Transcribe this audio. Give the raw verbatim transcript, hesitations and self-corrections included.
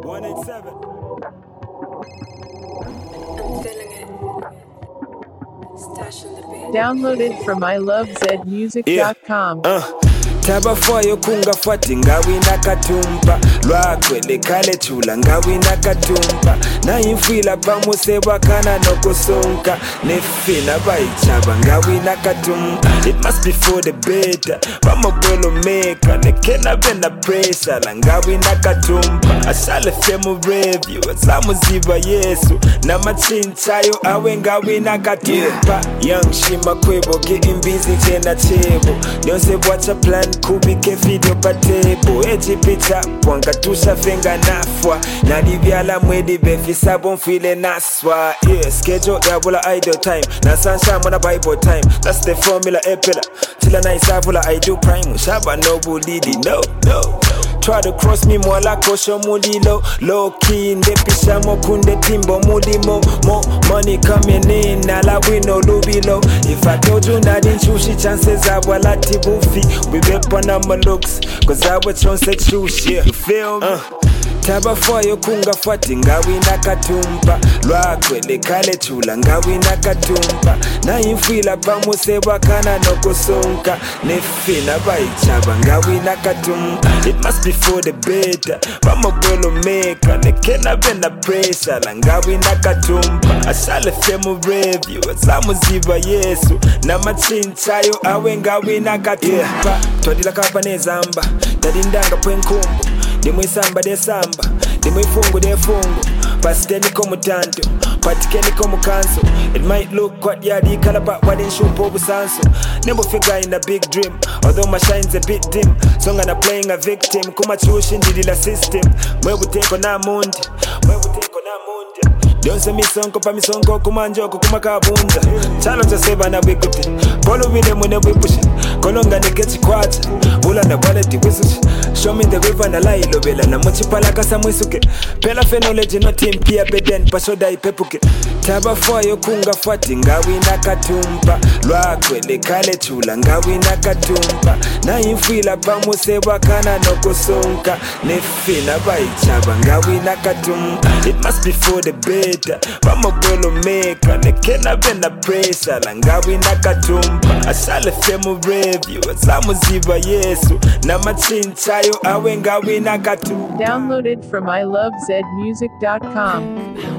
one eight seven. I'm feeling it. Stash on the beat. Downloaded from I love zed music dot com. Yeah. Uh. Tabafayo kungafuati ngawina katumpa lwakwe lekale chula ngawina katumpa nayimfila pamusebwa kana nokusonka nefina bayichaba ngawina katumpa. It must be for the better bamogolo meka nekena bena pressure la ngawina katumpa asale femu review zamuziba yesu namachinchayo awe ngawina katumpa. Young shima kwebo getting busy tena chebo nyose bwacha plan kubike video patebo eji picha wanga tusha fenga nafwa nalibyala mwedi befisa bonfile naswa. Yeah, schedule yabula idle time na sunshine mwana bible time. That's the formula epila tila na isavula I do prime shaba no bulidi no no. Try to cross me more like kosho mulilo low key ndepisha mo kunde timbo mulimo mo money coming in ala wino lubilo. If I told you not in chushi chances I will at buffy we be on my looks cause I was on set chushi. You feel me? Uh. Tabafayo kungafuati ngawina katumpa lwakwe lekale chula ngawina katumpa nayimfila pamusebwa kana nokusonka nefina bayichaba ngawina katumpa. It must be for the better bamogolo meka nekena bena pressure la ngawina katumpa asale femu review zamuziba yesu namachinchayo awe ngawina katumpa. Twadila kapane zamba tadindanga pwenkumbu dimwisamba desamba dimwifungu defungu pasiteni komutanto patikeni komukanso. It might look quite yadi kalaba wadin shupo obusanso nebo figure in a big dream although my shine's a bit dim songa na playing a victim kumachushi ndilila system mwebuteko na mundi mwebuteko na mundi. Donse misonko pa misonko kumanjoko kumakabunza challenge seba na bigute polo vile mune wipushi kolonga nekechi kwacha ula na quality wisushi. Show me the river na lai lobela na mochipala kasa mwisuke pela phenoleji no team pia beden pashoda ipepuke. Tabafayo kungafuati ngawina katumpa lwakwe lekale chula ngawina katumpa nayimfila pamusebwa kana nokusonka nefina bayichaba ngawina katumpa. It must be for the better bamogolo meka nekena bena pressure la ngawina katumpa asale femu review zamuziba yesu namachinchayo awe ngawina katumpa. Downloaded from I love zed music dot com.